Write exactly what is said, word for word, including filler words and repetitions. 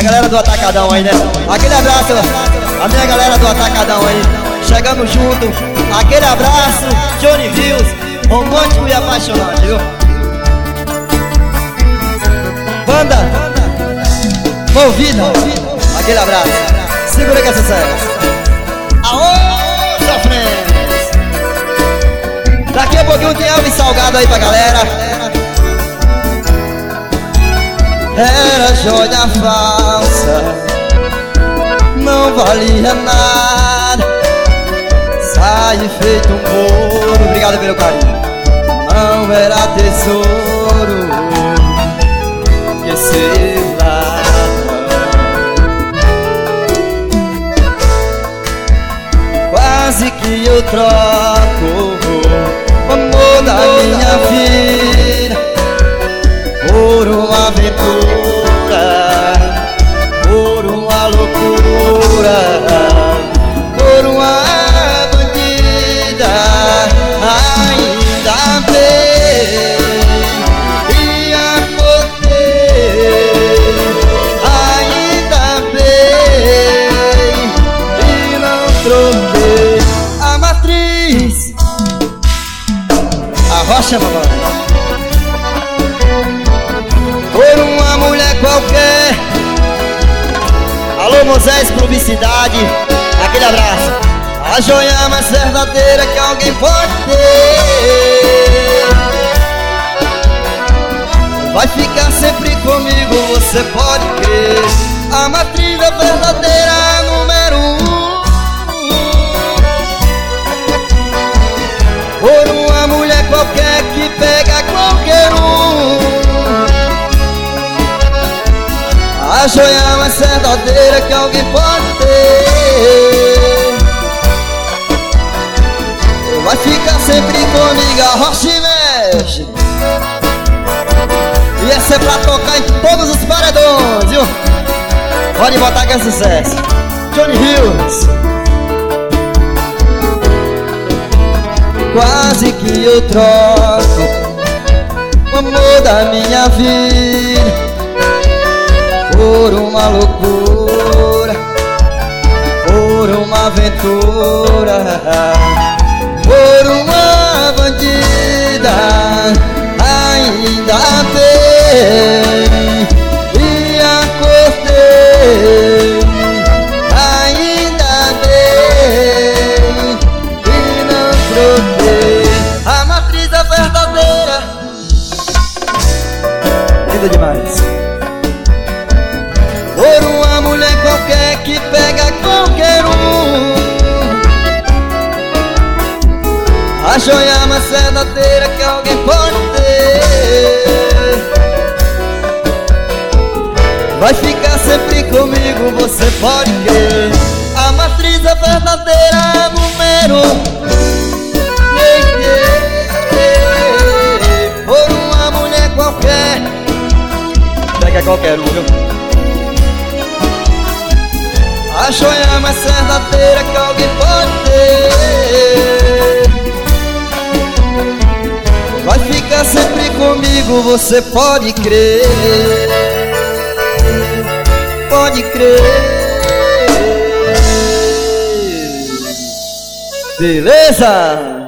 A galera do Atacadão aí, né? Aquele abraço, a minha galera do Atacadão aí. Chegamos junto. Aquele abraço, Johnny Hills, romântico e apaixonante, viu? Banda Movida, aquele abraço. Segura que é sucesso. Aô, sofrendo. Daqui a pouquinho tem Alves Salgado aí pra galera. Era joia falsa, não valia nada, sai feito um couro. Obrigado pelo carinho. Não era tesouro que se lava. Quase que eu troco o amor da minha vida por uma aventura, por uma loucura, por uma bandida. Ainda bem e acordei, ainda bem e não troquei a matriz, a rocha, mamãe, por uma mulher qualquer. Alô, Moisés, publicidade, aquele abraço. A joia mais verdadeira que alguém pode ter vai ficar sempre comigo, você pode crer. A matriz é verdadeira, número um, por uma mulher qualquer que pega qualquer um. A joia mais verdadeira que alguém pode ter vai ficar sempre comigo, a rocha mexe. E essa é pra tocar em todos os paredões, viu? Pode botar que é sucesso. Johnny Hills. Quase que eu troco o amor da minha vida por uma loucura, por uma aventura, por uma bandida. Ainda bem e acordei, ainda bem e não troquei a matriz é verdadeira. Linda demais. Por uma mulher qualquer que pega qualquer um, a joia mais verdadeira que alguém pode ter vai ficar sempre comigo, você pode crer. A matriz é verdadeira, número um. Por uma mulher qualquer, pega qualquer um, viu? A joia mais verdadeira que alguém pode ter vai ficar sempre comigo, você pode crer, pode crer. Beleza?